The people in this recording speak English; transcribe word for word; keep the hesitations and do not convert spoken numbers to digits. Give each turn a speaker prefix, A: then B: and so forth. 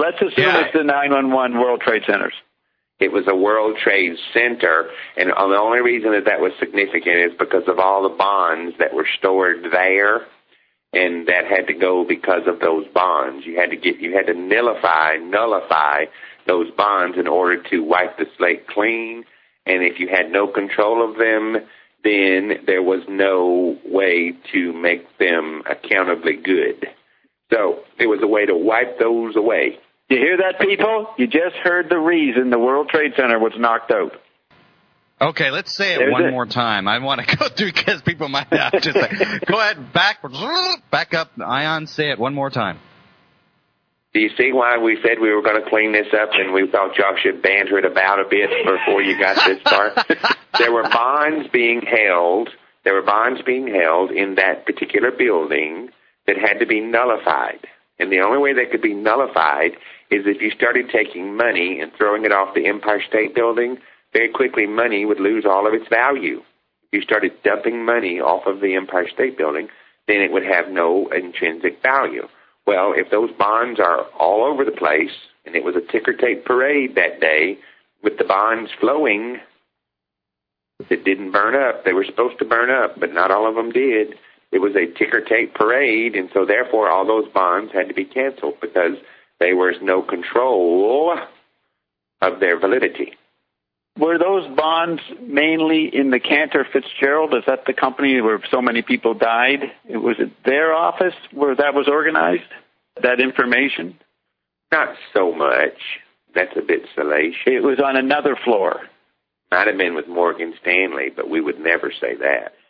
A: let's assume yeah. it's the nine one one World Trade Centers.
B: It was a World Trade Center, and the only reason that that was significant is because of all the bonds that were stored there, and that had to go because of those bonds. You had to get, you had to nullify, nullify those bonds in order to wipe the slate clean, and if you had no control of them, then there was no way to make them accountably good. So it was a way to wipe those away.
A: You hear that, people? You just heard the reason the World Trade Center was knocked out.
C: Okay, let's say it
A: There's
C: one
A: it.
C: more time. I want to go through because people might have just say, go ahead, back, back up, Ion, say it one more time.
B: Do you see why we said we were going to clean this up and we thought y'all should banter it about a bit before you got this far? There were bonds being held, there were bonds being held in that particular building that had to be nullified. And the only way they could be nullified is if you started taking money and throwing it off the Empire State Building, very quickly money would lose all of its value. If you started dumping money off of the Empire State Building, then it would have no intrinsic value. Well, if those bonds are all over the place, and it was a ticker tape parade that day with the bonds flowing that didn't burn up, they were supposed to burn up, but not all of them did. It was a ticker tape parade, and so therefore all those bonds had to be canceled because there was no control of their validity.
A: Were those bonds mainly in the Cantor Fitzgerald? Is that the company where so many people died? Was it their office where that was organized, that information?
B: Not so much. That's a bit salacious.
A: It was on another floor.
B: Might have been with Morgan Stanley, but we would never say that.